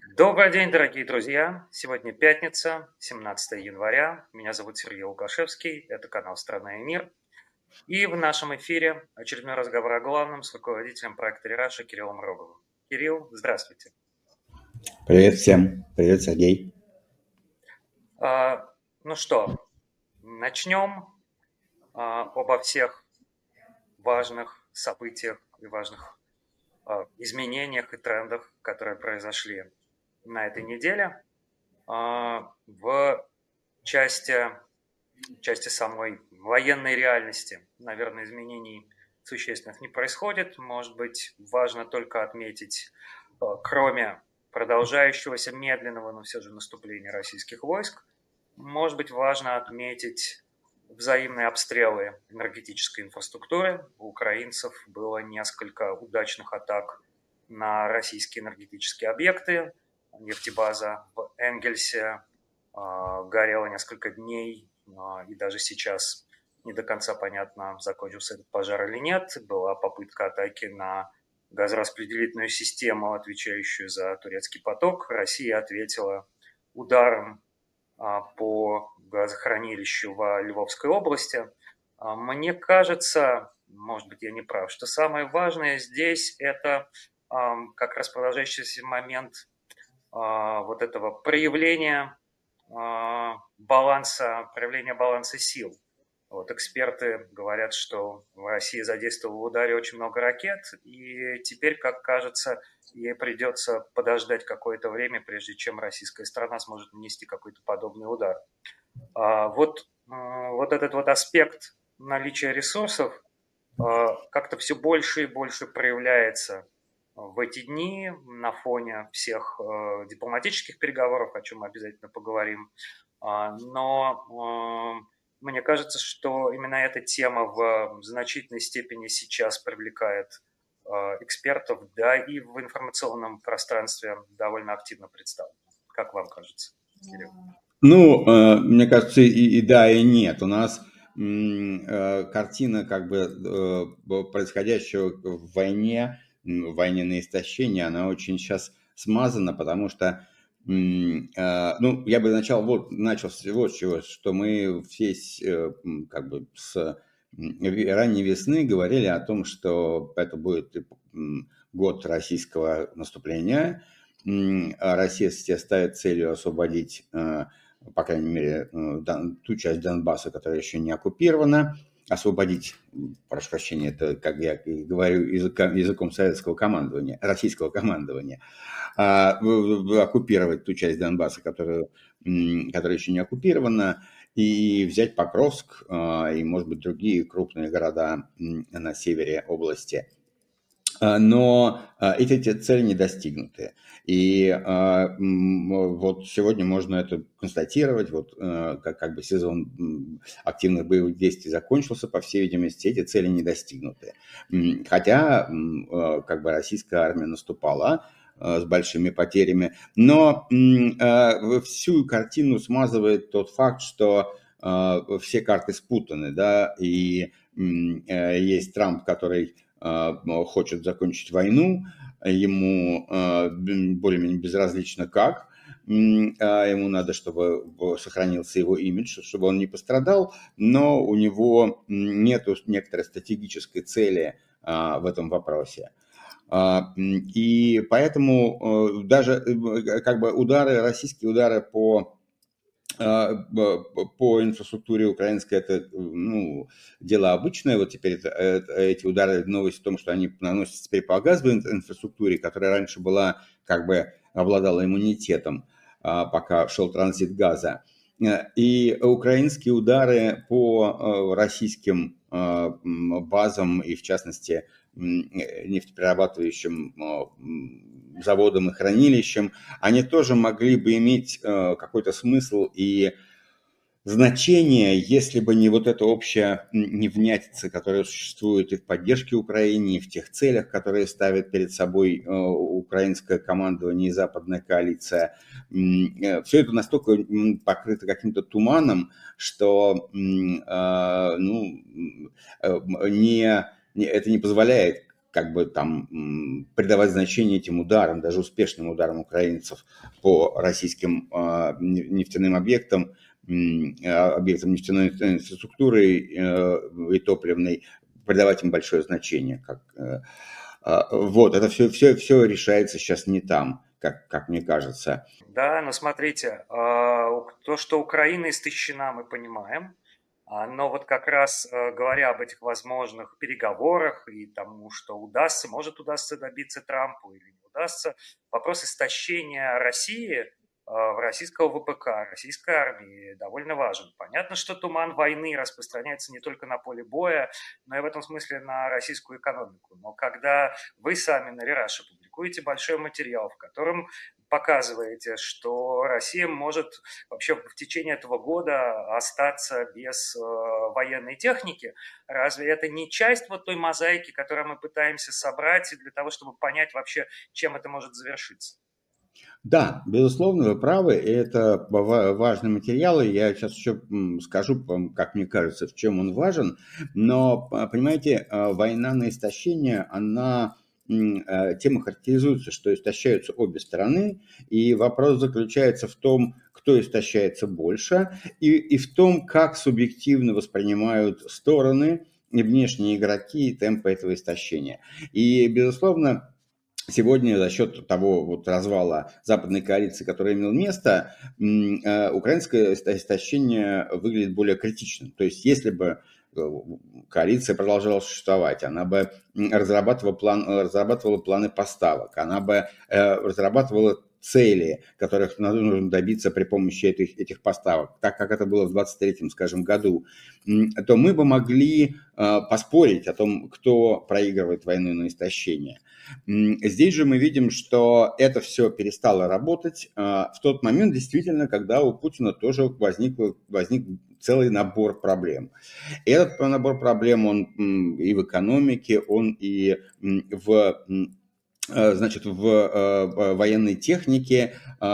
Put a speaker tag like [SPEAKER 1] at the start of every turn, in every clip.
[SPEAKER 1] Добрый день, дорогие друзья! Сегодня пятница, 17 января. Меня зовут Сергей Лукашевский, это канал «Страна и мир». И в нашем эфире очередной разговор о главном с руководителем проекта «Рераша» Кириллом Роговым. Кирилл, здравствуйте.
[SPEAKER 2] Привет всем. Привет, Сергей.
[SPEAKER 1] Ну что, начнем обо всех важных событиях и важных изменениях и трендах, которые произошли на этой неделе. В части самой военной реальности, наверное, изменений существенных не происходит. Может быть, важно только отметить, кроме продолжающегося медленного, но все же наступления российских войск, может быть, важно отметить взаимные обстрелы энергетической инфраструктуры. У украинцев было несколько удачных атак на российские энергетические объекты. Нефтебаза в Энгельсе горела несколько дней, и даже сейчас не до конца понятно, закончился этот пожар или нет. Была попытка атаки на газораспределительную систему, отвечающую за турецкий поток. Россия ответила ударом по газохранилищу в Львовской области. Мне кажется, может быть, я не прав, что самое важное здесь это как раз продолжающийся момент вот этого проявления баланса сил. Вот эксперты говорят, что в России задействовала в ударе очень много ракет, и теперь, как кажется, ей придется подождать какое-то время, прежде чем российская страна сможет нанести какой-то подобный удар. Вот этот вот аспект наличия ресурсов как-то все больше и больше проявляется в эти дни на фоне всех дипломатических переговоров, о чем мы обязательно поговорим. Но мне кажется, что именно эта тема в значительной степени сейчас привлекает экспертов, да и в информационном пространстве довольно активно представлена. Как вам кажется, Кирилл?
[SPEAKER 2] Мне кажется, и да, и нет. У нас картина как бы происходящего в войне на истощение, она очень сейчас смазана, потому что, я бы начал с вот чего, что мы все как бы с ранней весны говорили о том, что это будет год российского наступления. Россия себе ставит целью освободить, по крайней мере, ту часть Донбасса, которая еще не оккупирована, освободить, прошу прощения, это, как я говорю, языком советского командования, российского командования, оккупировать ту часть Донбасса, которая еще не оккупирована, и взять Покровск и, может быть, другие крупные города на севере области. Но эти цели не достигнуты. И вот сегодня можно это констатировать, вот как бы сезон активных боевых действий закончился, по всей видимости, эти цели не достигнуты. Хотя как бы российская армия наступала с большими потерями, но всю картину смазывает тот факт, что все карты спутаны, да, и есть Трамп, который хочет закончить войну, ему более-менее безразлично как, ему надо, чтобы сохранился его имидж, чтобы он не пострадал, но у него нет некоторой стратегической цели в этом вопросе. И поэтому даже как бы российские удары по инфраструктуре украинской это дело обычное. Вот теперь эти удары, новость в том, что они наносятся теперь по газовой инфраструктуре, которая раньше была, как бы обладала иммунитетом, пока шел транзит газа. И украинские удары по российским базам и, в частности, нефтеперерабатывающим заводам и хранилищам, они тоже могли бы иметь какой-то смысл и значение, если бы не вот эта общая невнятица, которая существует и в поддержке Украине, и в тех целях, которые ставит перед собой украинское командование и западная коалиция. Все это настолько покрыто каким-то туманом, что это не позволяет как бы там придавать значение этим ударам, даже успешным ударам украинцев по российским нефтяным объектам, объектам нефтяной инфраструктуры и топливной, придавать им большое значение. Вот, это все решается сейчас не там, как мне кажется.
[SPEAKER 1] Да, но смотрите, то, что Украина истощена, мы понимаем, но вот как раз говоря об этих возможных переговорах и тому, что удастся, может удастся добиться Трампу или не удастся, вопрос истощения России в российского ВПК, российской армии довольно важен. Понятно, что туман войны распространяется не только на поле боя, но и в этом смысле на российскую экономику. Но когда вы сами на Рераше публикуете большой материал, в котором показываете, что Россия может вообще в течение этого года остаться без военной техники, разве это не часть вот той мозаики, которую мы пытаемся собрать для того, чтобы понять вообще, чем это может завершиться?
[SPEAKER 2] Да, безусловно, вы правы, и это важный материал, и я сейчас еще скажу, как мне кажется, в чем он важен, но, понимаете, война на истощение, она тема характеризуется, что истощаются обе стороны, и вопрос заключается в том, кто истощается больше, и в том, как субъективно воспринимают стороны и внешние игроки темпы этого истощения. И, безусловно, сегодня за счет того вот развала западной коалиции, который имел место, украинское истощение выглядит более критичным. То есть если бы коалиция продолжала существовать, она бы разрабатывала планы поставок, она бы разрабатывала цели, которых нужно добиться при помощи этих поставок, так как это было в 2023, скажем, году, то мы бы могли поспорить о том, кто проигрывает войну на истощение. Здесь же мы видим, что это все перестало работать в тот момент, действительно, когда у Путина тоже возник целый набор проблем. И этот набор проблем, он и в экономике, он и в военной технике.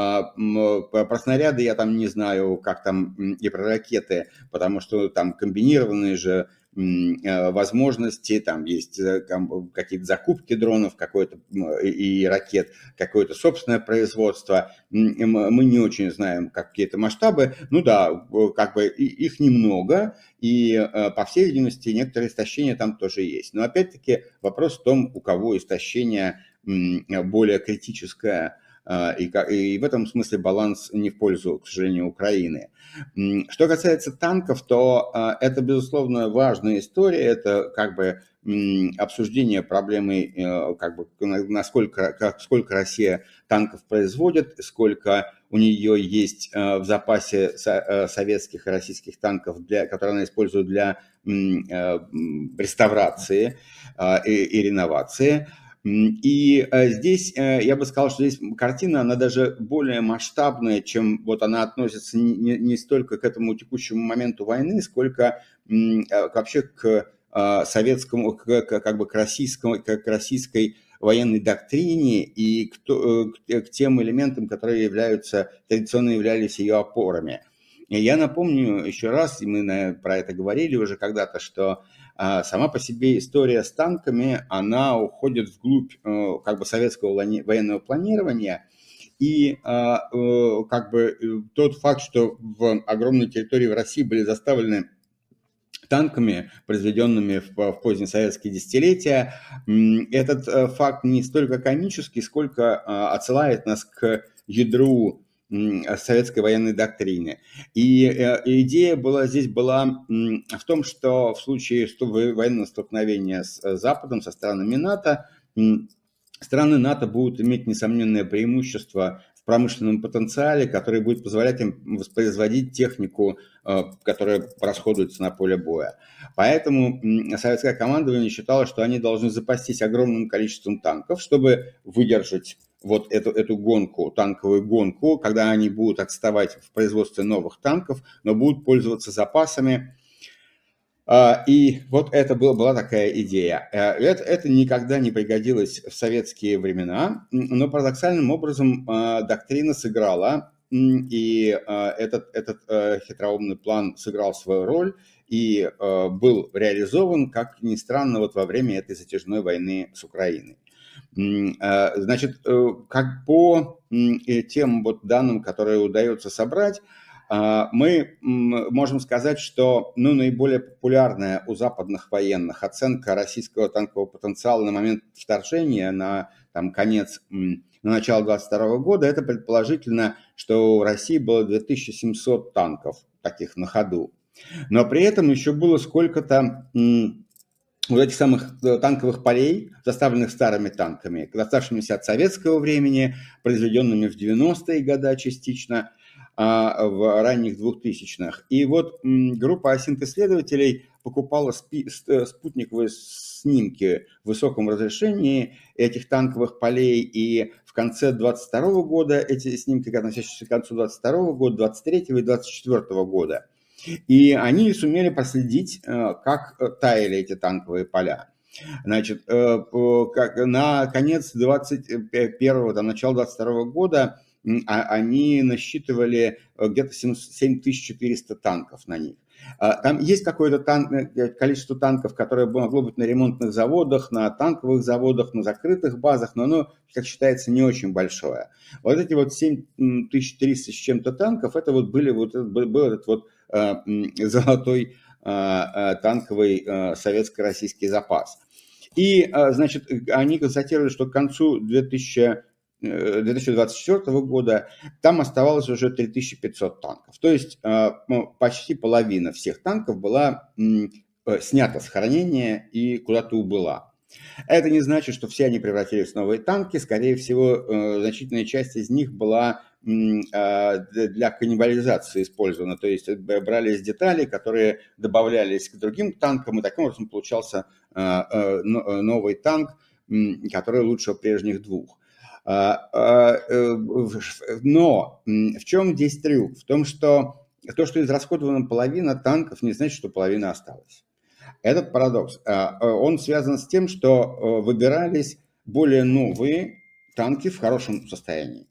[SPEAKER 2] Про снаряды я там не знаю, как там и про ракеты, потому что там комбинированные же возможности, там есть какие-то закупки дронов какой-то и ракет, какое-то собственное производство. Мы не очень знаем какие-то масштабы. Ну да, как бы их немного, и по всей видимости некоторые истощения там тоже есть. Но опять-таки вопрос в том, у кого истощение более критическое, и в этом смысле баланс не в пользу, к сожалению, Украины. Что касается танков, то это, безусловно, важная история, это как бы обсуждение проблемы, как бы, сколько Россия танков производит, сколько у нее есть в запасе советских и российских танков, которые она использует для реставрации и реновации. И здесь я бы сказал, что здесь картина, она даже более масштабная, чем вот она относится не столько к этому текущему моменту войны, сколько вообще к советскому, как бы к российской военной доктрине и к тем элементам, которые традиционно являлись ее опорами. И я напомню еще раз, и мы про это говорили уже когда-то, что сама по себе история с танками, она уходит вглубь как бы советского военного планирования. И как бы тот факт, что в огромной территории в России были заставлены танками, произведенными в поздние советские десятилетия, этот факт не столько комический, сколько отсылает нас к ядру советской военной доктрины. И идея здесь была в том, что в случае военного столкновения с Западом, со странами НАТО, страны НАТО будут иметь несомненное преимущество в промышленном потенциале, который будет позволять им воспроизводить технику, которая расходуется на поле боя. Поэтому советское командование считало, что они должны запастись огромным количеством танков, чтобы выдержать вот эту гонку, танковую гонку, когда они будут отставать в производстве новых танков, но будут пользоваться запасами. И вот это была такая идея. Это никогда не пригодилось в советские времена, но парадоксальным образом доктрина сыграла, и этот хитроумный план сыграл свою роль. и был реализован, как ни странно, вот во время этой затяжной войны с Украиной. Значит, как по тем вот данным, которые удается собрать, мы можем сказать, что наиболее популярная у западных военных оценка российского танкового потенциала на момент вторжения на конец, на начало 2022 года, это предположительно, что у России было 2700 танков таких на ходу. Но при этом еще было сколько-то вот этих самых танковых полей, заставленных старыми танками, доставшимися от советского времени, произведенными в 90-е годы частично, в ранних 2000-х. И вот группа осинт-исследователей покупала спутниковые снимки в высоком разрешении этих танковых полей, и в конце 2022 года эти снимки, относящиеся к концу 2022 года, 2023 и 2024 года. И они сумели проследить, как таяли эти танковые поля. Значит, на конец 21-го, начало 22 года они насчитывали где-то 7400 танков на них. Там есть какое-то количество танков, которое могло быть на ремонтных заводах, на танковых заводах, на закрытых базах, но оно, как считается, не очень большое. Вот эти вот 7300 с чем-то танков, это вот был этот вот золотой танковый советско-российский запас. И, значит, они констатировали, что к концу 2024 года там оставалось уже 3500 танков. То есть почти половина всех танков была снята с хранения и куда-то убыла. Это не значит, что все они превратились в новые танки. Скорее всего, значительная часть из них была для каннибализации использована. То есть брались детали, которые добавлялись к другим танкам, и таким образом получался новый танк, который лучше прежних двух. Но в чем здесь трюк? В том, что то, что израсходована половина танков, не значит, что половина осталась. Этот парадокс, он связан с тем, что выбирались более новые танки в хорошем состоянии,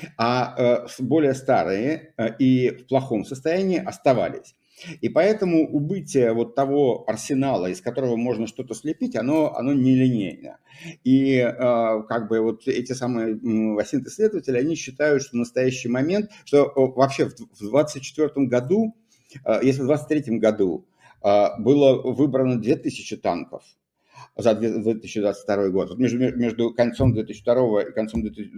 [SPEAKER 2] а более старые и в плохом состоянии оставались. И поэтому убытие вот того арсенала, из которого можно что-то слепить, оно нелинейно. И как бы вот эти самые осинт-исследователи, они считают, что в настоящий момент, что вообще в 2024 году, если в 2023 году было выбрано 2000 танков за 2022 год. Вот между концом 2002 и концом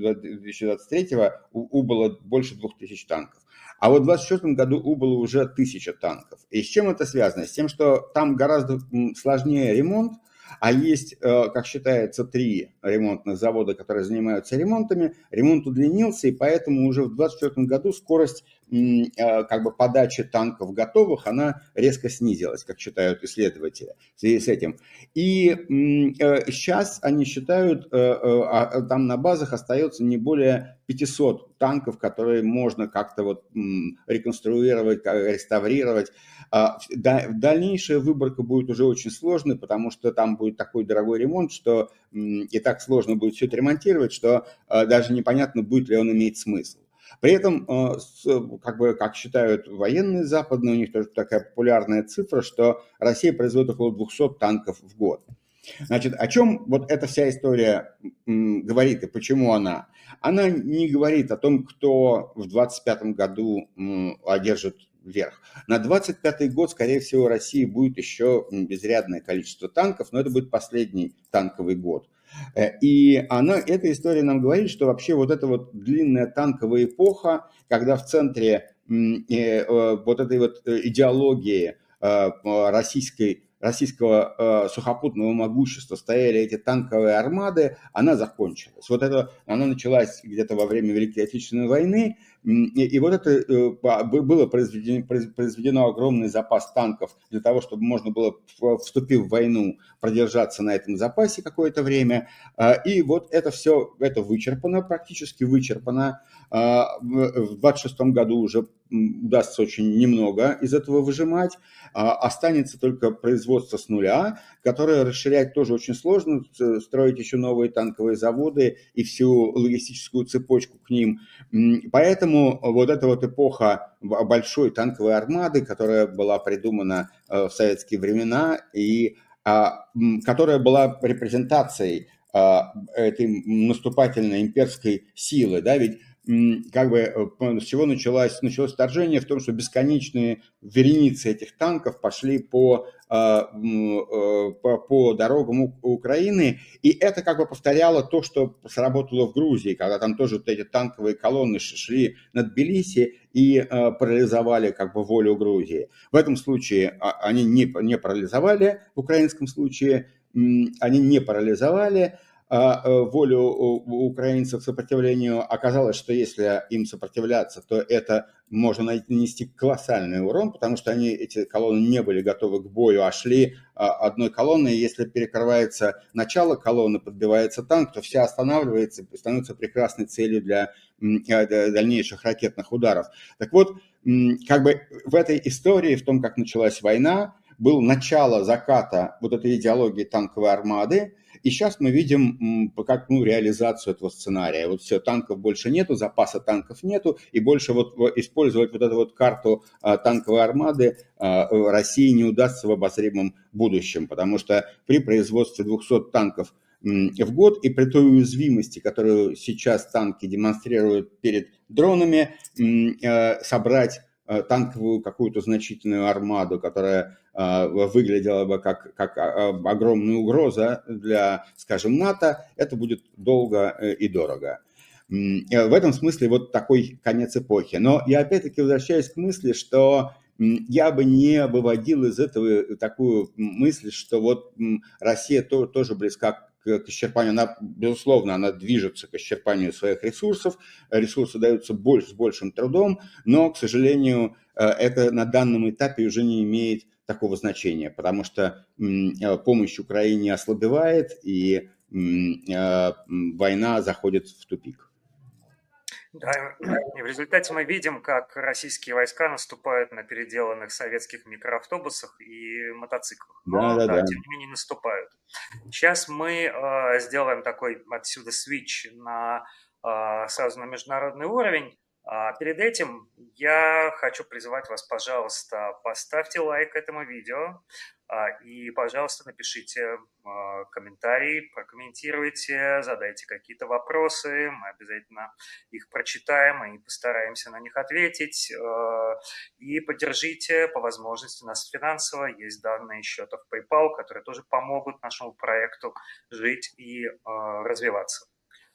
[SPEAKER 2] 2023 убыло больше 2000 танков. А вот в 2024 году убыло уже 1000 танков. И с чем это связано? С тем, что там гораздо сложнее ремонт, а есть, как считается, 3 ремонтных завода, которые занимаются ремонтами. Ремонт удлинился, и поэтому уже в 2024 году скорость как бы подачи танков готовых, она резко снизилась, как считают исследователи в связи с этим. И сейчас они считают, там на базах остается не более 500 танков, которые можно как-то вот реконструировать, реставрировать. Дальнейшая выборка будет уже очень сложной, потому что там будет такой дорогой ремонт, что и так сложно будет все это ремонтировать, что даже непонятно, будет ли он иметь смысл. При этом, как считают военные западные, у них тоже такая популярная цифра, что Россия производит около 200 танков в год. Значит, о чем вот эта вся история говорит и почему она? Она не говорит о том, кто в 2025 году одержит верх. На 2025 год, скорее всего, в России будет еще изрядное количество танков, но это будет последний танковый год. И эта история нам говорит, что вообще вот эта вот длинная танковая эпоха, когда в центре вот этой вот идеологии российского сухопутного могущества стояли эти танковые армады, она закончилась. Вот это, она началась где-то во время Великой Отечественной войны, и вот это было произведено огромный запас танков для того, чтобы можно было, вступив в войну, продержаться на этом запасе какое-то время. И вот это все, это вычерпано, практически вычерпано. В 2026 году уже удастся очень немного из этого выжимать. Останется только производство с нуля, которое расширять тоже очень сложно, строить еще новые танковые заводы и всю логистическую цепочку к ним. Поэтому поэтому вот эта вот эпоха большой танковой армады, которая была придумана в советские времена и которая была репрезентацией этой наступательной имперской силы, да, ведь как бы с чего началось вторжение? В том, что бесконечные вереницы этих танков пошли по дорогам Украины, и это как бы повторяло то, что сработало в Грузии, когда там тоже вот эти танковые колонны шли над Тбилиси и парализовали как бы волю Грузии. В этом случае они не парализовали, в украинском случае они не парализовали волю украинцев к сопротивлению. Оказалось, что если им сопротивляться, то это можно нанести колоссальный урон, потому что эти колонны не были готовы к бою, а шли одной колонной. И если перекрывается начало колонны, подбивается танк, то вся останавливается и становится прекрасной целью для дальнейших ракетных ударов. Так вот, как бы в этой истории, в том, как началась война, было начало заката вот этой идеологии танковой армады, и сейчас мы видим как реализацию этого сценария. Вот все, танков больше нету, запаса танков нету, и больше вот использовать вот эту вот карту танковой армады России не удастся в обозримом будущем, потому что при производстве 200 танков в год и при той уязвимости, которую сейчас танки демонстрируют перед дронами, собрать танковую какую-то значительную армаду, которая выглядела бы как огромная угроза для, скажем, НАТО, это будет долго и дорого. В этом смысле вот такой конец эпохи. Но я опять-таки возвращаюсь к мысли, что я бы не выводил из этого такую мысль, что вот Россия тоже близка к исчерпанию. Она, безусловно, она движется к исчерпанию своих ресурсов. Ресурсы даются с большим трудом, но, к сожалению, это на данном этапе уже не имеет такого значения, потому что помощь Украине ослабевает, и война заходит в тупик.
[SPEAKER 1] Да, и в результате мы видим, как российские войска наступают на переделанных советских микроавтобусах и мотоциклах. Но, да, тем не менее наступают. Сейчас мы сделаем такой отсюда свитч сразу на международный уровень. Перед этим я хочу призвать вас, пожалуйста, поставьте лайк этому видео и, пожалуйста, напишите комментарий, прокомментируйте, задайте какие-то вопросы, мы обязательно их прочитаем и постараемся на них ответить. И поддержите по возможности нас финансово, есть данные счетов PayPal, которые тоже помогут нашему проекту жить и развиваться.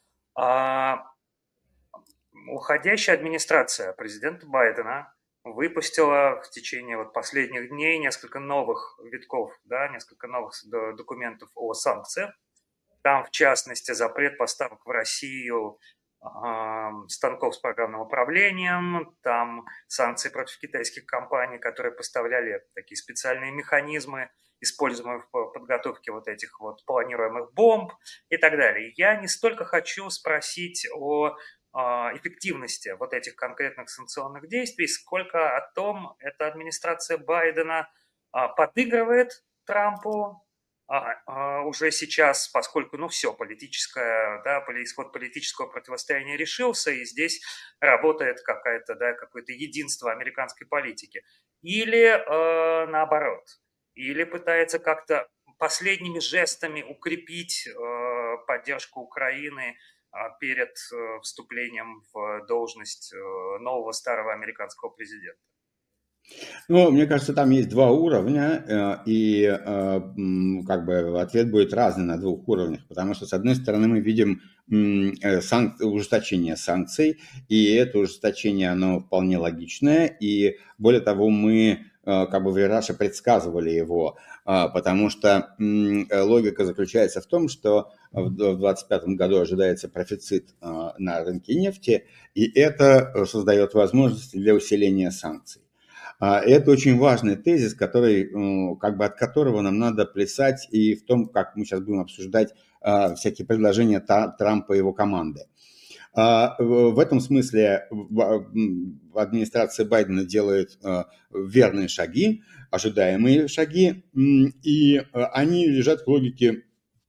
[SPEAKER 1] Уходящая администрация президента Байдена выпустила в течение последних дней несколько новых витков, несколько новых документов о санкциях. Там, в частности, запрет поставок в Россию станков с программным управлением, там санкции против китайских компаний, которые поставляли такие специальные механизмы, используемые в подготовке этих планируемых бомб и так далее. Я не столько хочу спросить о эффективности этих конкретных санкционных действий, сколько о том, эта администрация Байдена подыгрывает Трампу уже сейчас, поскольку, исход политического противостояния решился, и здесь работает какое-то единство американской политики. Или наоборот, или пытается как-то последними жестами укрепить поддержку Украины перед вступлением в должность нового старого американского президента.
[SPEAKER 2] Мне кажется, там есть два уровня, и ответ будет разный на двух уровнях, потому что, с одной стороны, мы видим ужесточение санкций, и это ужесточение, оно вполне логичное, и более того, мы в Ираше предсказывали его, потому что логика заключается в том, что в 2025 году ожидается профицит на рынке нефти, и это создает возможности для усиления санкций. Это очень важный тезис, от которого нам надо плясать и в том, как мы сейчас будем обсуждать всякие предложения Трампа и его команды. В этом смысле администрация Байдена делает верные шаги, ожидаемые шаги, и они лежат в логике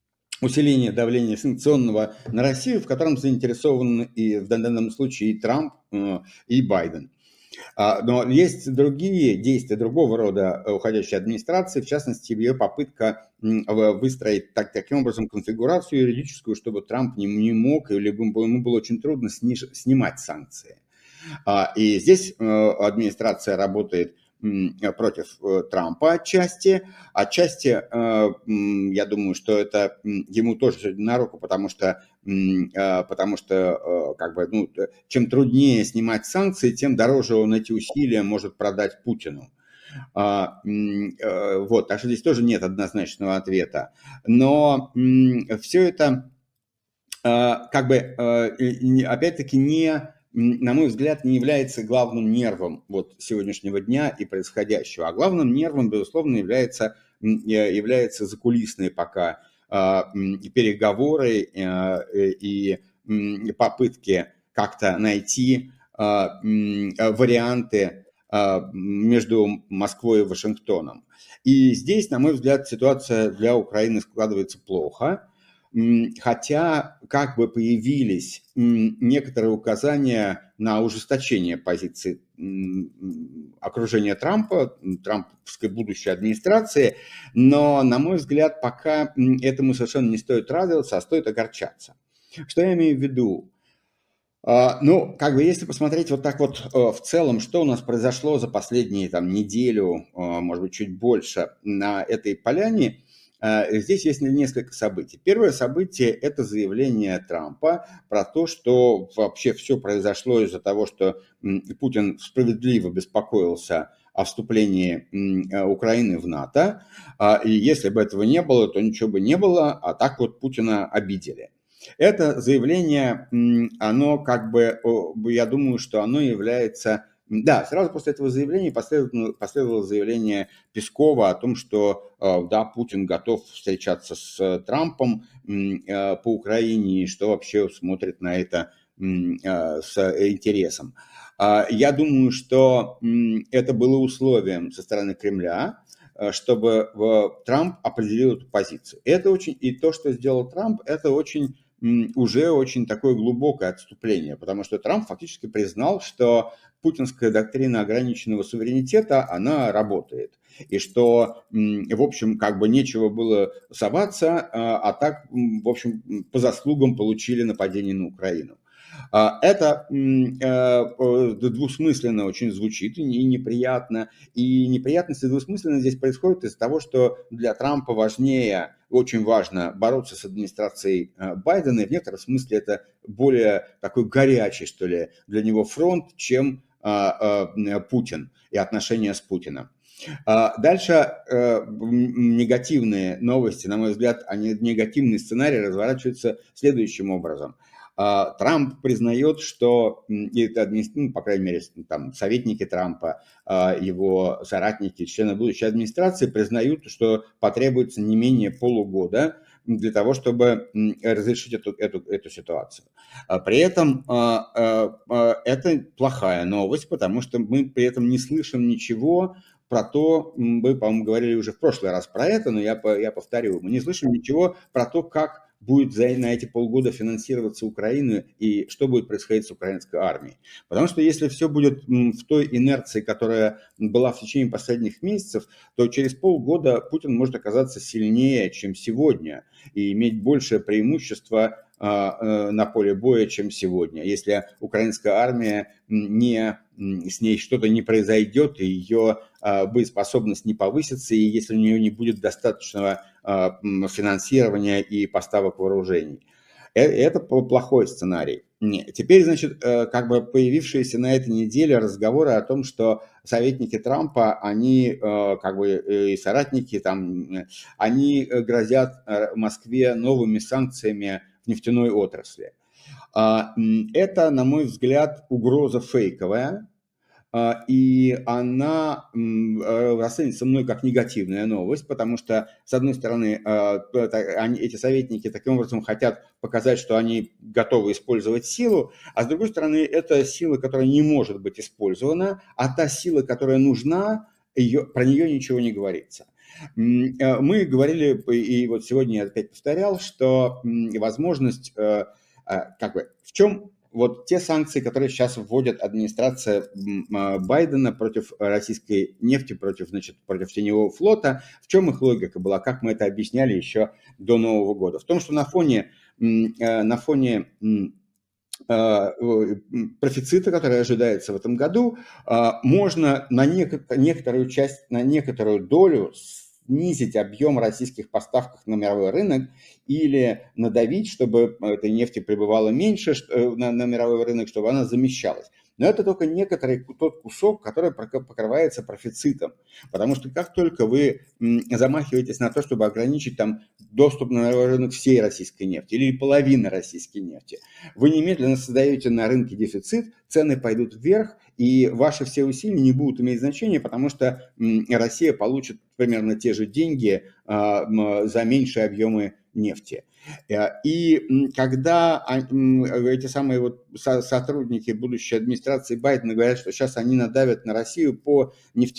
[SPEAKER 2] усиление давления санкционного на Россию, в котором заинтересованы и в данном случае и Трамп, и Байден. Но есть другие действия другого рода уходящей администрации, в частности, ее попытка выстроить таким образом конфигурацию юридическую, чтобы Трамп не мог, или ему было очень трудно снимать санкции. И здесь администрация работает против Трампа отчасти. Отчасти, я думаю, что это ему тоже на руку, потому что как бы, ну, чем труднее снимать санкции, тем дороже он эти усилия может продать Путину. Вот, так что здесь тоже нет однозначного ответа. Но все это как бы, опять-таки, на мой взгляд, не является главным нервом вот сегодняшнего дня и происходящего. А главным нервом, безусловно, являются закулисные пока переговоры и попытки как-то найти варианты между Москвой и Вашингтоном. И здесь, на мой взгляд, ситуация для Украины складывается плохо. Хотя как бы появились некоторые указания на ужесточение позиции окружения Трампа, трамповской будущей администрации, но, на мой взгляд, пока этому совершенно не стоит радоваться, а стоит огорчаться. Что я имею в виду? Ну, как бы, если посмотреть вот так вот в целом, что у нас произошло за последние неделю, может быть, чуть больше на этой поляне, здесь есть несколько событий. Первое событие – это заявление Трампа про то, что вообще все произошло из-за того, что Путин справедливо беспокоился о вступлении Украины в НАТО. И если бы этого не было, то ничего бы не было, а так вот Путина обидели. Это заявление, оно как бы, я думаю, что оно является... Да, сразу после этого заявления последовало заявление Пескова о том, что да, Путин готов встречаться с Трампом по Украине и что вообще смотрит на это с интересом. Я думаю, что это было условием со стороны Кремля, чтобы Трамп определил эту позицию. Это очень, и то, что сделал Трамп, это уже очень такое глубокое отступление, потому что Трамп фактически признал, что путинская доктрина ограниченного суверенитета, она работает. И что, в общем, как бы нечего было соваться, а так, в общем, по заслугам получили нападение на Украину. Это двусмысленно очень звучит и неприятно. И неприятности двусмысленно здесь происходят из-за того, что для Трампа очень важно бороться с администрацией Байдена. И в некотором смысле это более такой горячий, что ли, для него фронт, чем Путин и отношения с Путиным. Дальше негативные новости, на мой взгляд, негативный сценарий разворачивается следующим образом. Трамп признает, что, по крайней мере, советники Трампа, его соратники, члены будущей администрации признают, что потребуется не менее полугода для того, чтобы разрешить эту ситуацию. При этом это плохая новость, потому что мы при этом не слышим ничего про то, мы, по-моему, говорили уже в прошлый раз про это, но я повторю, мы не слышим ничего про то, как будет на эти полгода финансироваться Украина и что будет происходить с украинской армией. Потому что если все будет в той инерции, которая была в течение последних месяцев, то через полгода Путин может оказаться сильнее, чем сегодня, и иметь большее преимущество на поле боя, чем сегодня. Если украинская армия с ней что-то не произойдет, и ее боеспособность не повысится, и если у нее не будет достаточного финансирования и поставок вооружений. Это плохой сценарий. Теперь, значит, как бы появившиеся на этой неделе разговоры о том, что советники Трампа, они как бы и соратники они грозят Москве новыми санкциями в нефтяной отрасли. Это, на мой взгляд, угроза фейковая, и она расценивается мной как негативная новость, потому что, с одной стороны, эти советники таким образом хотят показать, что они готовы использовать силу, а с другой стороны, это сила, которая не может быть использована, а та сила, которая нужна, про нее ничего не говорится. Мы говорили, и вот сегодня я опять повторял, что возможность, как бы, в чем вот те санкции, которые сейчас вводит администрация Байдена против российской нефти, против теневого флота, в чем их логика была, как мы это объясняли еще до Нового года? В том, что на фоне профицита, который ожидается в этом году, можно на некоторую часть, на некоторую долю снизить объем российских поставок на мировой рынок или надавить, чтобы этой нефти прибывало меньше на мировой рынок, чтобы она замещалась. Но это только тот кусок, который покрывается профицитом. Потому что как только вы замахиваетесь на то, чтобы ограничить там доступ на мировой рынок всей российской нефти или половины российской нефти, вы немедленно создаете на рынке дефицит, цены пойдут вверх, и ваши все усилия не будут иметь значения, потому что Россия получит примерно те же деньги за меньшие объемы нефти. И когда эти самые вот сотрудники будущей администрации Байдена говорят, что сейчас они надавят на Россию по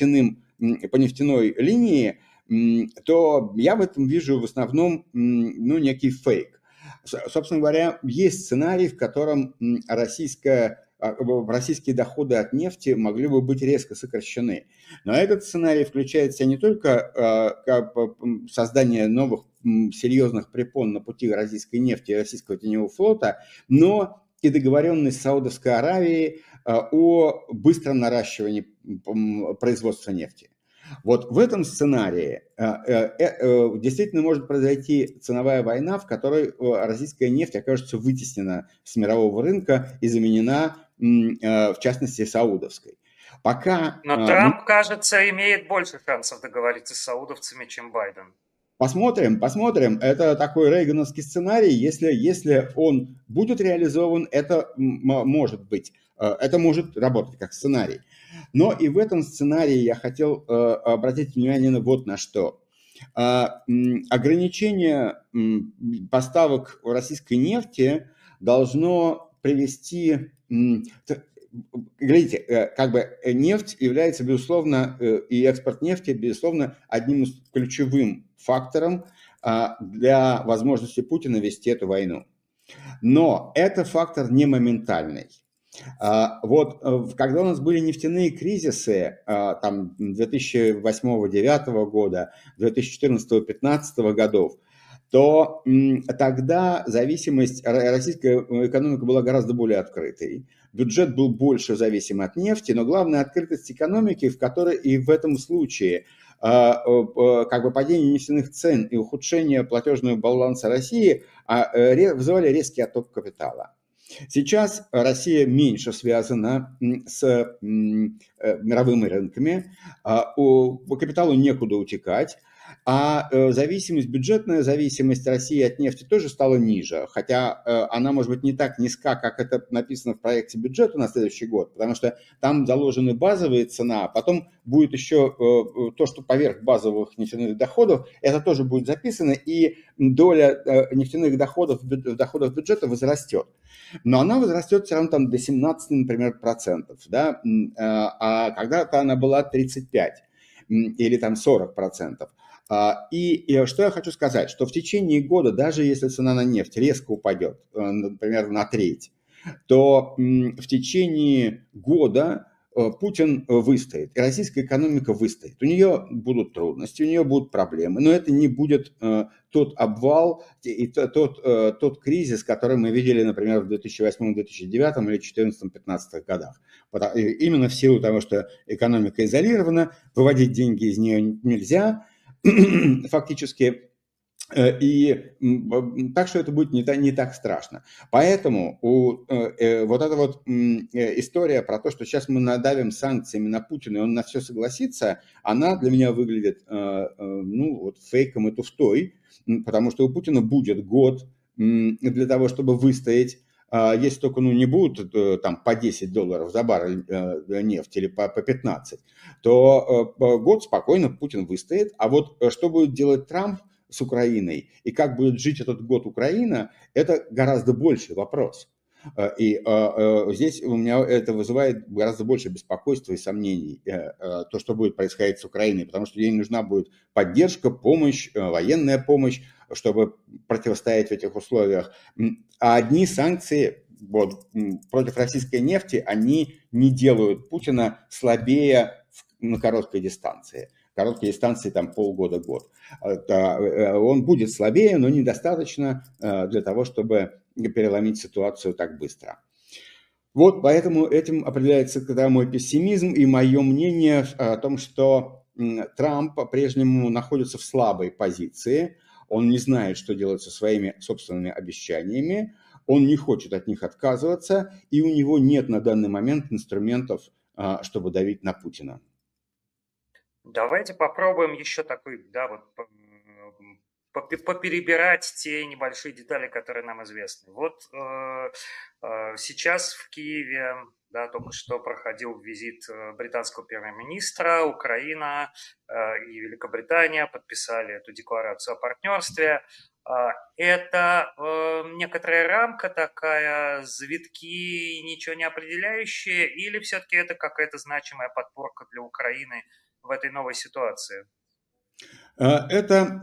[SPEAKER 2] нефтяной линии, то я в этом вижу в основном некий фейк. Собственно говоря, есть сценарий, в котором российские доходы от нефти могли бы быть резко сокращены. Но этот сценарий включает в себя не только создание новых серьезных препон на пути российской нефти и российского теневого флота, но и договоренность Саудовской Аравии о быстром наращивании производства нефти. Вот в этом сценарии действительно может произойти ценовая война, в которой российская нефть окажется вытеснена с мирового рынка и заменена, в частности, саудовской.
[SPEAKER 1] Но Трамп, кажется, имеет больше шансов договориться с саудовцами, чем Байден.
[SPEAKER 2] Посмотрим. Это такой рейгановский сценарий. Если он будет реализован, это может быть. Это может работать как сценарий. Но и в этом сценарии я хотел обратить внимание вот на что. Ограничение поставок российской нефти должно привести... Глядите, как бы нефть является, безусловно, и экспорт нефти, безусловно, одним из ключевым фактором для возможности Путина вести эту войну. Но это фактор не моментальный. Вот когда у нас были нефтяные кризисы там 2008-2009 года, 2014-2015 годов, то тогда зависимость, российская экономика была гораздо более открытой. Бюджет был больше зависим от нефти, но главная открытость экономики, в которой и в этом случае как бы падение нефтяных цен и ухудшение платежного баланса России вызывали резкий отток капитала. Сейчас Россия меньше связана с мировыми рынками, по капиталу некуда утекать, а бюджетная зависимость России от нефти тоже стала ниже, хотя она может быть не так низка, как это написано в проекте бюджета на следующий год, потому что там заложены базовые цена, а потом будет еще то, что поверх базовых нефтяных доходов, это тоже будет записано, и доля нефтяных доходов в доходах бюджета возрастет. Но она возрастет все равно там до 17, например, процентов, да? А когда-то она была 35 или там 40 процентов. И что я хочу сказать, что в течение года, даже если цена на нефть резко упадет, например, на треть, то в течение года Путин выстоит, и российская экономика выстоит. У нее будут трудности, у нее будут проблемы, но это не будет тот обвал и тот кризис, который мы видели, например, в 2008, 2009 или 2014-2015 годах. Именно в силу того, что экономика изолирована, выводить деньги из нее нельзя, фактически, и так что это будет не так страшно. Поэтому вот эта вот история про то, что сейчас мы надавим санкциями на Путина, и он на все согласится, она для меня выглядит вот фейком и туфтой, потому что у Путина будет год для того, чтобы выстоять. Если только не будут там по $10 за баррель нефти или по 15, то год спокойно Путин выстоит. А вот что будет делать Трамп с Украиной и как будет жить этот год Украина, это гораздо больший вопрос. И здесь у меня это вызывает гораздо больше беспокойства и сомнений, то, что будет происходить с Украиной, потому что ей нужна будет поддержка, помощь, военная помощь, чтобы противостоять в этих условиях. А одни санкции вот, против российской нефти, они не делают Путина слабее на короткой дистанции. Короткие дистанции там полгода-год. Он будет слабее, но недостаточно для того, чтобы переломить ситуацию так быстро. Вот поэтому этим определяется когда мой пессимизм и мое мнение о том, что Трамп по-прежнему находится в слабой позиции. Он не знает, что делать со своими собственными обещаниями. Он не хочет от них отказываться. И у него нет на данный момент инструментов, чтобы давить на Путина.
[SPEAKER 1] Давайте попробуем еще такой, да, вот поперебирать те небольшие детали, которые нам известны. Вот сейчас в Киеве, да, только что проходил визит британского премьер-министра, Украина и Великобритания подписали эту декларацию о партнерстве. Это некоторая рамка такая, завитки, ничего не определяющие, или все-таки это какая-то значимая подпорка для Украины в этой новой ситуации?
[SPEAKER 2] Это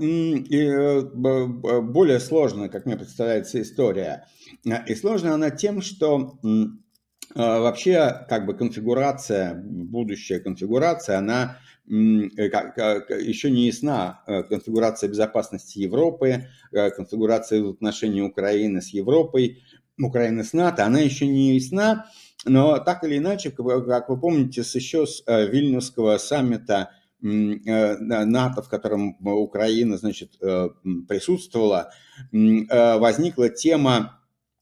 [SPEAKER 2] более сложная, как мне представляется, история. И сложная она тем, что вообще как бы конфигурация, будущая конфигурация, она еще не ясна. Конфигурация безопасности Европы, конфигурация отношений Украины с Европой, Украины с НАТО, она еще не ясна. Но так или иначе, как вы помните, еще с Вильнюсского саммита НАТО, в котором Украина, значит, присутствовала, возникла тема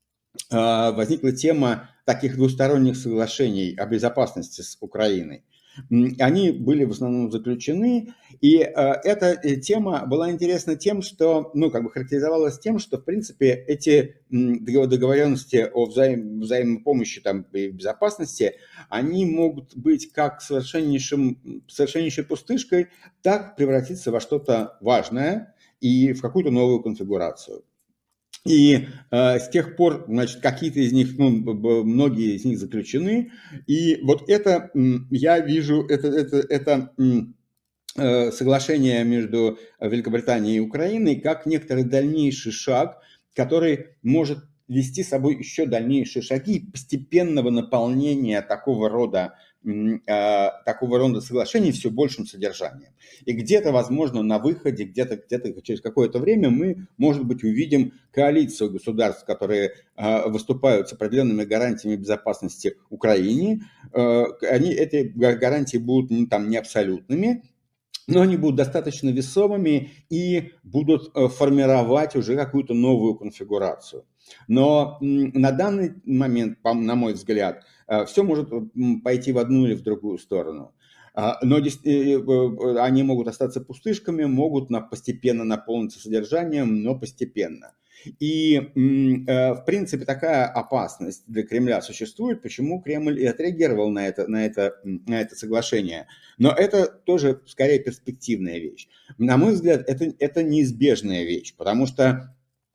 [SPEAKER 2] таких двусторонних соглашений о безопасности с Украиной. Они были в основном заключены, и эта тема была интересна тем, что, ну, как бы характеризовалась тем, что, в принципе, эти договоренности о взаимной помощи там, и безопасности, они могут быть как совершеннейшей пустышкой, так превратиться во что-то важное и в какую-то новую конфигурацию. И с тех пор, значит, какие-то из них, ну, многие из них заключены. И вот это, я вижу, это соглашение между Великобританией и Украиной как некоторый дальнейший шаг, который может вести с собой еще дальнейшие шаги постепенного наполнения такого рода соглашений все большим содержанием. И где-то, возможно, на выходе, где-то через какое-то время мы, может быть, увидим коалицию государств, которые выступают с определенными гарантиями безопасности Украине. Эти гарантии будут там не абсолютными, но они будут достаточно весомыми и будут формировать уже какую-то новую конфигурацию. Но на данный момент, на мой взгляд, все может пойти в одну или в другую сторону. Но они могут остаться пустышками, могут постепенно наполниться содержанием, но постепенно. И, в принципе, такая опасность для Кремля существует, почему Кремль и отреагировал на это соглашение. Но это тоже, скорее, перспективная вещь. На мой взгляд, это неизбежная вещь, потому что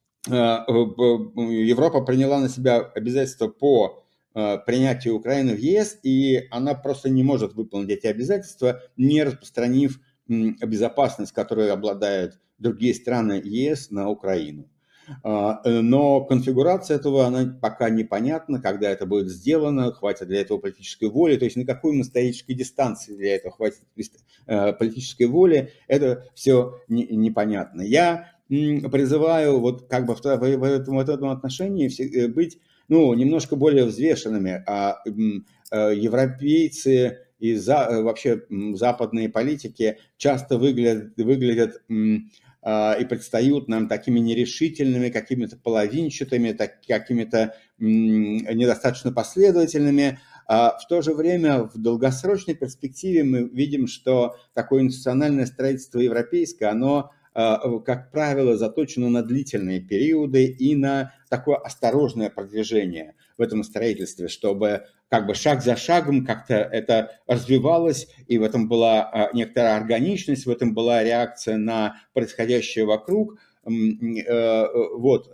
[SPEAKER 2] Европа приняла на себя обязательства по принятию Украины в ЕС, и она просто не может выполнить эти обязательства, не распространив безопасность, которой обладают другие страны ЕС, на Украину. Но конфигурация этого, она пока непонятна, когда это будет сделано, хватит для этого политической воли, то есть на какой исторической дистанции для этого хватит политической воли, это все непонятно. Я призываю вот как бы в этом отношении быть, ну, немножко более взвешенными, европейцы и вообще западные политики часто выглядят и предстают нам такими нерешительными, какими-то половинчатыми, какими-то недостаточно последовательными. В то же время в долгосрочной перспективе мы видим, что такое институциональное строительство европейское, оно, как правило, заточено на длительные периоды и на такое осторожное продвижение в этом строительстве, чтобы как бы шаг за шагом как-то это развивалось, и в этом была некоторая органичность, в этом была реакция на происходящее вокруг. Вот.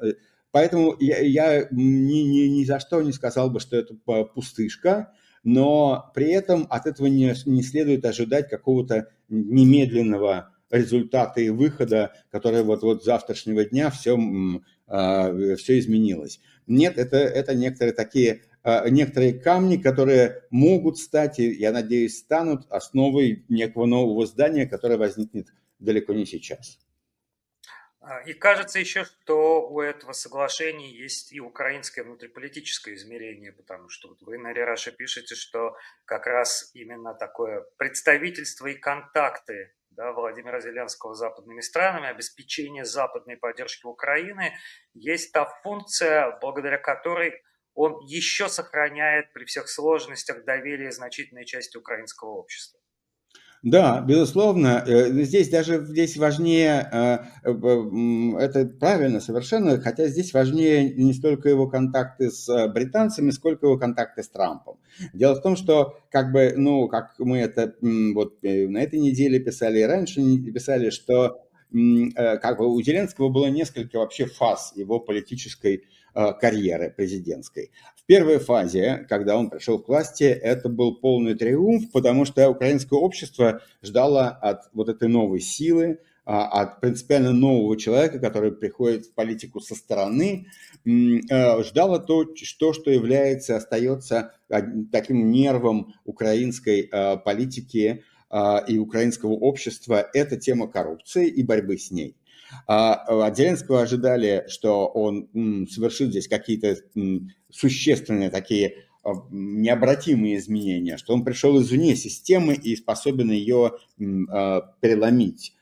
[SPEAKER 2] Поэтому я ни за что не сказал бы, что это пустышка, но при этом от этого не следует ожидать какого-то немедленного результата и выхода, который вот с завтрашнего дня все изменилось. Нет, это некоторые камни, которые могут стать, и, я надеюсь, станут основой некого нового здания, которое возникнет далеко не сейчас.
[SPEAKER 1] И кажется еще, что у этого соглашения есть и украинское внутриполитическое измерение, потому что вот вы на Рераше пишете, что как раз именно такое представительство и контакты, да, Владимира Зеленского с западными странами, обеспечение западной поддержки Украины, есть та функция, благодаря которой он еще сохраняет при всех сложностях доверие значительной части украинского общества.
[SPEAKER 2] Да, безусловно, здесь важнее, это правильно совершенно, хотя здесь важнее не столько его контакты с британцами, сколько его контакты с Трампом. Дело в том, что как мы это вот на этой неделе писали и раньше писали, что как бы у Зеленского было несколько вообще фаз его политической карьеры президентской. В первой фазе, когда он пришел к власти, это был полный триумф, потому что украинское общество ждало от вот этой новой силы, от принципиально нового человека, который приходит в политику со стороны, ждало то, что является, остается таким нервом украинской политики и украинского общества, это тема коррупции и борьбы с ней. От Зеленского ожидали, что он совершит здесь какие-то существенные такие необратимые изменения, что он пришел извне системы и способен ее переломить.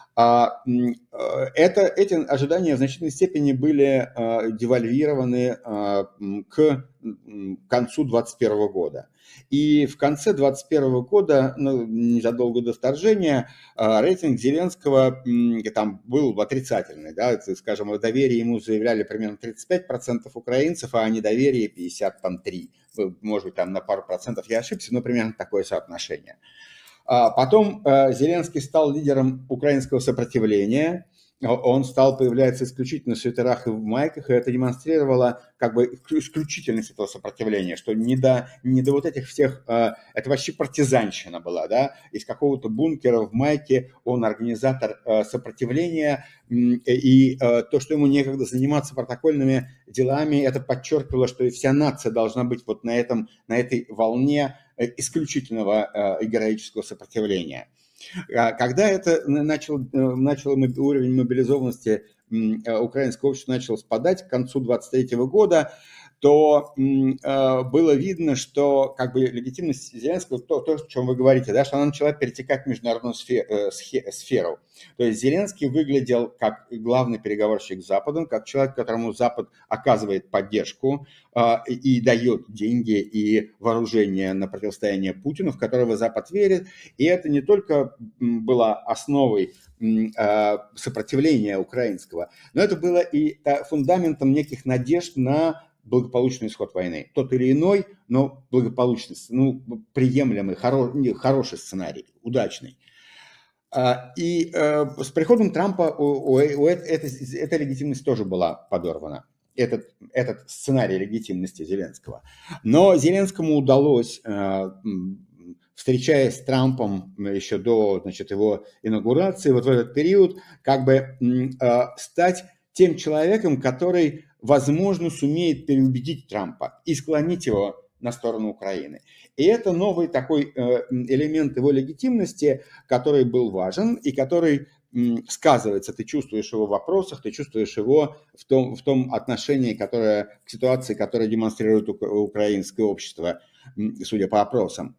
[SPEAKER 2] Эти ожидания в значительной степени были девальвированы к концу 2021 года. И в конце 2021 года, незадолго до вторжения, рейтинг Зеленского там был отрицательный. Да? Скажем, о доверии ему заявляли примерно 35% украинцев, а о недоверии 53%. Может быть, там на пару процентов я ошибся, но примерно такое соотношение. Потом Зеленский стал лидером украинского сопротивления. Он стал появляться исключительно в свитерах и в майках, и это демонстрировало как бы исключительность этого сопротивления, что не до вот этих всех, это вообще партизанщина была, да, из какого-то бункера в майке он организатор сопротивления, и то, что ему некогда заниматься протокольными делами, это подчеркивало, что вся нация должна быть вот на этой волне исключительного героического сопротивления. Когда это уровень мобилизованности украинского общества начал спадать к концу 2023 года, то было видно, что как бы легитимность Зеленского, то, о чем вы говорите, да, что она начала перетекать в международную сферу. То есть Зеленский выглядел как главный переговорщик с Западом, как человек, которому Запад оказывает поддержку и дает деньги и вооружение на противостояние Путину, в которого Запад верит. И это не только было основой сопротивления украинского, но это было и фундаментом неких надежд на благополучный исход войны. Тот или иной, но благополучный, приемлемый, хороший сценарий, удачный. И с приходом Трампа эта легитимность тоже была подорвана. Этот сценарий легитимности Зеленского. Но Зеленскому удалось, встречаясь с Трампом еще до, его инаугурации, вот в этот период, как бы стать тем человеком, который, возможно, сумеет переубедить Трампа и склонить его на сторону Украины. И это новый такой элемент его легитимности, который был важен и который сказывается. Ты чувствуешь его в вопросах, ты чувствуешь его в том отношении, к ситуации, которую демонстрирует украинское общество, судя по опросам.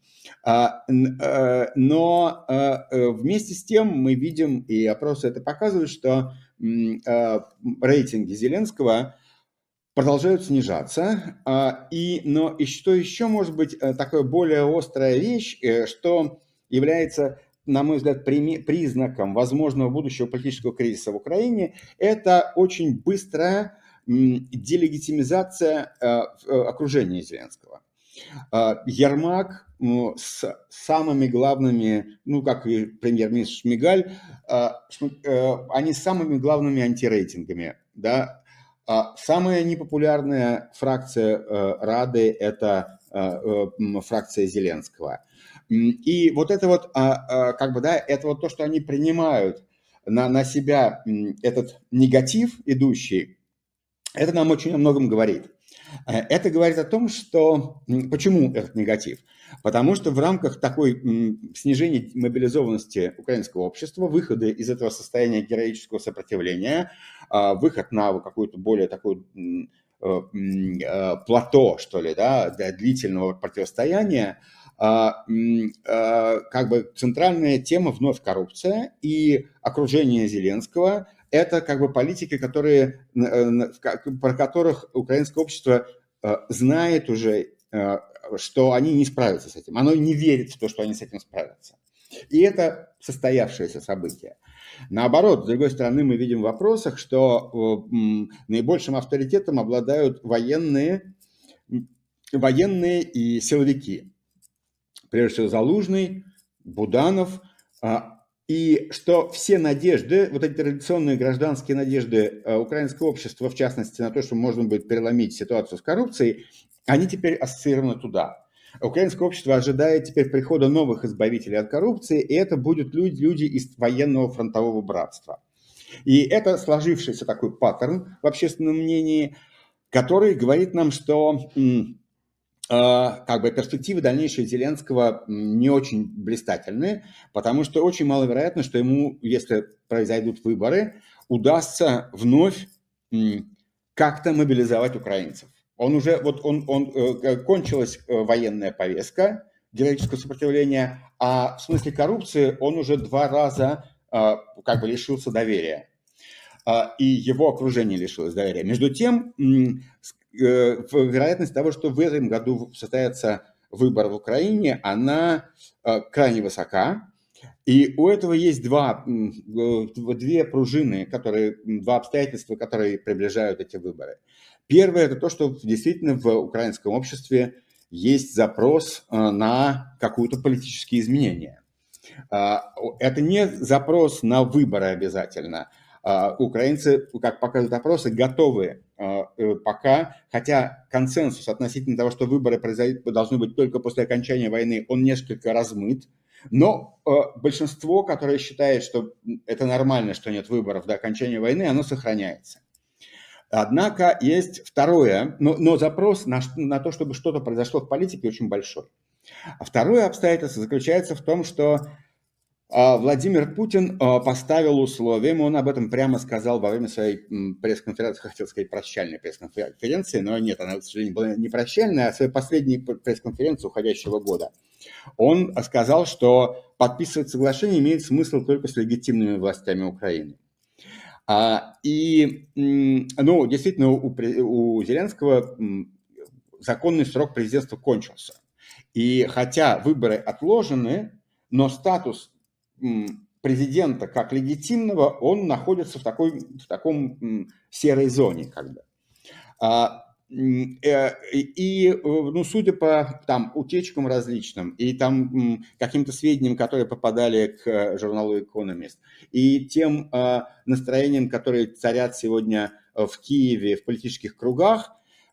[SPEAKER 2] Но вместе с тем мы видим, и опросы это показывают, что рейтинги Зеленского продолжают снижаться. Но и что еще может быть такая более острая вещь, что является, на мой взгляд, признаком возможного будущего политического кризиса в Украине, это очень быстрая делегитимизация окружения Зеленского. Ермак с самыми главными, как и премьер-министр Шмигаль, они с самыми главными антирейтингами, да, Самая непопулярная фракция Рады – это фракция Зеленского. И вот это вот, как бы, да, это вот то, что они принимают на себя этот негатив идущий, это нам очень о многом говорит. Это говорит о том, что… Почему этот негатив? Потому что в рамках такой снижения мобилизованности украинского общества, выхода из этого состояния героического сопротивления, выход на какую-то более такую плато, что ли, да, для длительного противостояния, как бы центральная тема вновь коррупция, и окружение Зеленского – это как бы политики, которые, про которых украинское общество знает уже, что они не справятся с этим. Оно не верит в то, что они с этим справятся. И это состоявшееся событие. Наоборот, с другой стороны, мы видим в вопросах, что наибольшим авторитетом обладают военные и силовики. Прежде всего Залужный, Буданов, и что все надежды, вот эти традиционные гражданские надежды украинского общества, в частности на то, что можно будет переломить ситуацию с коррупцией, они теперь ассоциированы туда. Украинское общество ожидает теперь прихода новых избавителей от коррупции, и это будут люди из военного фронтового братства. И это сложившийся такой паттерн в общественном мнении, который говорит нам, что как бы перспективы дальнейшие Зеленского не очень блистательные, потому что очень маловероятно, что ему, если произойдут выборы, удастся вновь как-то мобилизовать украинцев. Он уже, вот кончилась военная повестка героического сопротивления, а в смысле коррупции он уже 2 раза как бы лишился доверия. И его окружение лишилось доверия. Между тем, вероятность того, что в этом году состоятся выборы в Украине, она крайне высока. И у этого есть две пружины, два обстоятельства, которые приближают эти выборы. Первое – это то, что действительно в украинском обществе есть запрос на какие-то политические изменения. Это не запрос на выборы обязательно. Украинцы, как показывают опросы, готовы пока, хотя консенсус относительно того, что выборы должны быть только после окончания войны, он несколько размыт, но большинство, которое считает, что это нормально, что нет выборов до окончания войны, оно сохраняется. Однако есть второе, но запрос на то, чтобы что-то произошло в политике, очень большой. А второе обстоятельство заключается в том, что Владимир Путин поставил условием, он об этом прямо сказал во время своей пресс-конференции, хотел сказать прощальной пресс-конференции, но нет, она, к сожалению, была не прощальная, а своей последней пресс-конференции уходящего года. Он сказал, что подписывать соглашение имеет смысл только с легитимными властями Украины. Действительно, у Зеленского законный срок президентства кончился. И хотя выборы отложены, но статус президента как легитимного, он находится в таком серой зоне, как бы. Судя по утечкам различным и каким-то сведениям, которые попадали к журналу Economist, и тем настроениям, которые царят сегодня в Киеве в политических кругах,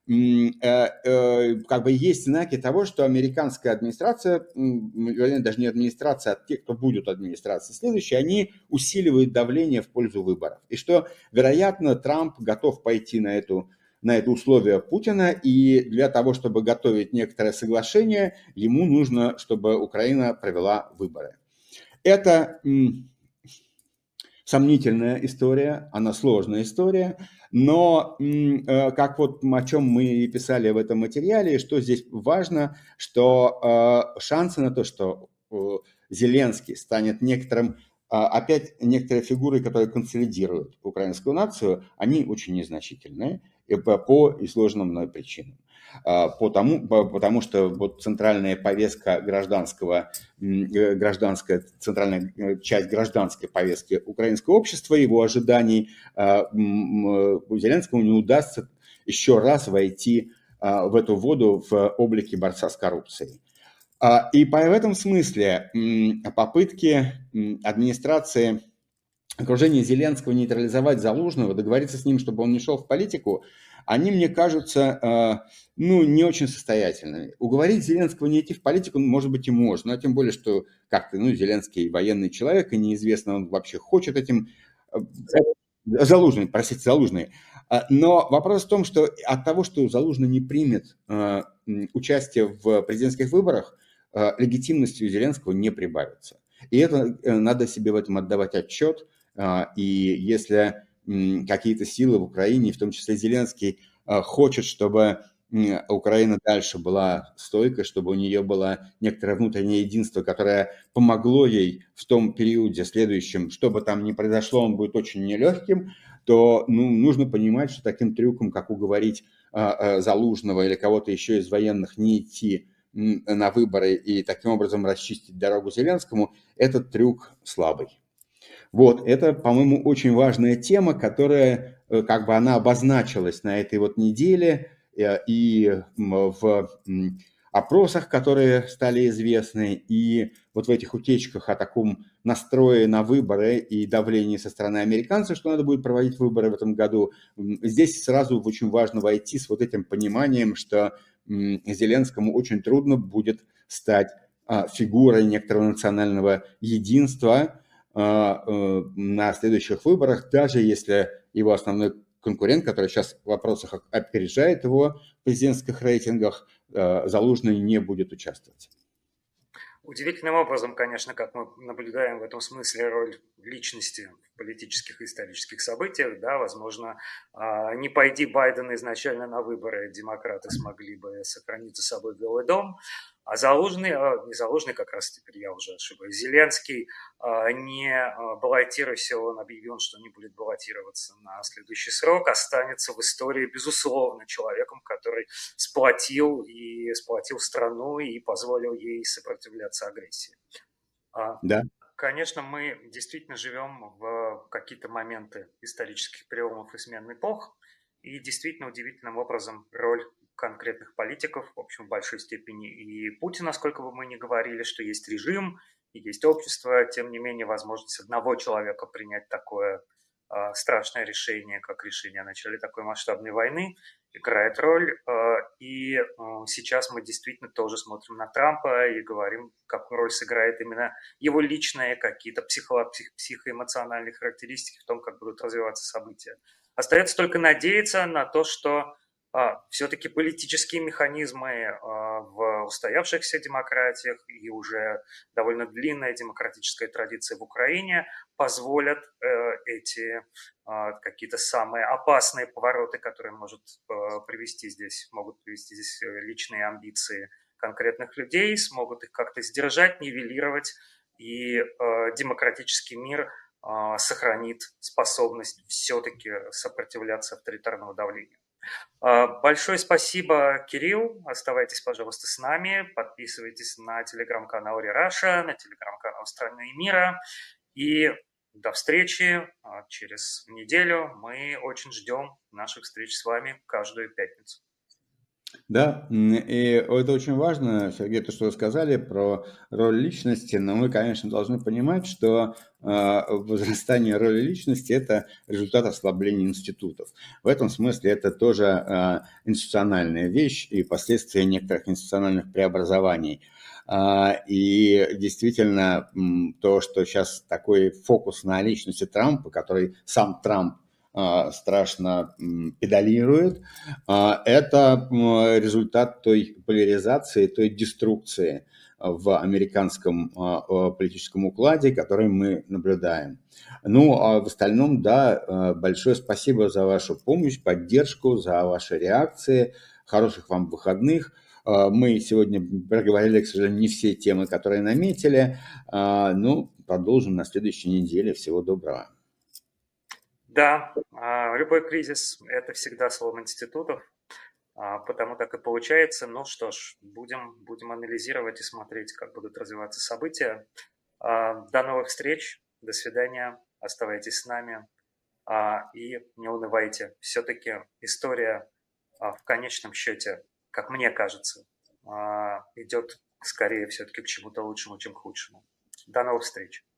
[SPEAKER 2] как бы есть знаки того, что американская администрация, вернее, даже не администрация, а те, кто будут администрацией следующей, они усиливают давление в пользу выборов. И что, вероятно, Трамп готов пойти на это условие Путина, и для того, чтобы готовить некоторое соглашение, ему нужно, чтобы Украина провела выборы. Это сомнительная история, она сложная история, но как вот о чем мы писали в этом материале, что здесь важно, что шансы на то, что Зеленский станет опять некоторой фигурой, которая консолидирует украинскую нацию, они очень незначительные по изложенным мной причинам. Потому что вот центральная повестка центральная часть гражданской повестки украинского общества, его ожиданий, Зеленскому не удастся еще раз войти в эту воду в облике борца с коррупцией. И в этом смысле попытки администрации окружение Зеленского нейтрализовать Залужного, договориться с ним, чтобы он не шел в политику, они, мне кажутся, ну, не очень состоятельными. Уговорить Зеленского не идти в политику, может быть, и можно, но тем более, что как-то, ну, Зеленский военный человек, и неизвестно, он вообще хочет этим... Залужный, простите, Залужный. Но вопрос в том, что от того, что Залужный не примет участие в президентских выборах, легитимностью Зеленского не прибавится. И это надо себе в этом отдавать отчет. И если какие-то силы в Украине, в том числе Зеленский, хочет, чтобы Украина дальше была стойкой, чтобы у нее было некоторое внутреннее единство, которое помогло ей в том периоде следующем, что бы там ни произошло, он будет очень нелегким, то ну, нужно понимать, что таким трюком, как уговорить Залужного или кого-то еще из военных не идти на выборы и таким образом расчистить дорогу Зеленскому, этот трюк слабый. Вот, это, по-моему, очень важная тема, которая, как бы она обозначилась на этой вот неделе и в опросах, которые стали известны, и вот в этих утечках о таком настрое на выборы и давлении со стороны американцев, что надо будет проводить выборы в этом году. Здесь сразу очень важно войти с вот этим пониманием, что Зеленскому очень трудно будет стать фигурой некоторого национального единства на следующих выборах, даже если его основной конкурент, который сейчас в вопросах опережает его в президентских рейтингах, Залужный не будет участвовать.
[SPEAKER 1] Удивительным образом, конечно, как мы наблюдаем в этом смысле роль личности в политических и исторических событиях, да, возможно, не пойди Байден изначально на выборы, демократы смогли бы сохранить за собой Белый дом, а Залужный, не Залужный, как раз теперь я уже ошибаюсь, Зеленский, не баллотируясь, он объявил, что не будет баллотироваться на следующий срок, останется в истории, безусловно, человеком, который сплотил страну и позволил ей сопротивляться агрессии.
[SPEAKER 2] Да.
[SPEAKER 1] Конечно, мы действительно живем в какие-то моменты исторических переломов и смен эпох, и действительно удивительным образом роль конкретных политиков, в общем, в большой степени и Путин, насколько бы мы ни говорили, что есть режим и есть общество, тем не менее возможность одного человека принять такое страшное решение, как решение о начале такой масштабной войны, играет роль. И сейчас мы действительно тоже смотрим на Трампа и говорим, какую роль сыграет именно его личные какие-то психоэмоциональные характеристики в том, как будут развиваться события. Остается только надеяться на то, что все-таки политические механизмы в устоявшихся демократиях и уже довольно длинная демократическая традиция в Украине позволят эти какие-то самые опасные повороты, которые могут привести здесь личные амбиции конкретных людей, смогут их как-то сдержать, нивелировать, и демократический мир сохранит способность все-таки сопротивляться авторитарному давлению. Большое спасибо, Кирилл. Оставайтесь, пожалуйста, с нами. Подписывайтесь на телеграм-канал Рераша, на телеграм-канал «Страны и мира». И до встречи через неделю. Мы очень ждем наших встреч с вами каждую пятницу.
[SPEAKER 2] Да, и это очень важно, Сергей, то, что вы сказали про роль личности, но мы, конечно, должны понимать, что возрастание роли личности – это результат ослабления институтов. В этом смысле это тоже институциональная вещь и последствия некоторых институциональных преобразований. И действительно, то, что сейчас такой фокус на личности Трампа, который сам Трамп страшно педалирует, это результат той поляризации, той деструкции в американском политическом укладе, который мы наблюдаем. Ну, а в остальном, да, большое спасибо за вашу помощь, поддержку, за ваши реакции. Хороших вам выходных. Мы сегодня проговорили, к сожалению, не все темы, которые наметили. Ну, продолжим на следующей неделе. Всего доброго.
[SPEAKER 1] Да, любой кризис – это всегда слом институтов, потому так и получается. Ну что ж, будем анализировать и смотреть, как будут развиваться события. До новых встреч, до свидания, оставайтесь с нами и не унывайте. Все-таки история в конечном счете, как мне кажется, идет скорее все-таки к чему-то лучшему, чем к худшему. До новых встреч.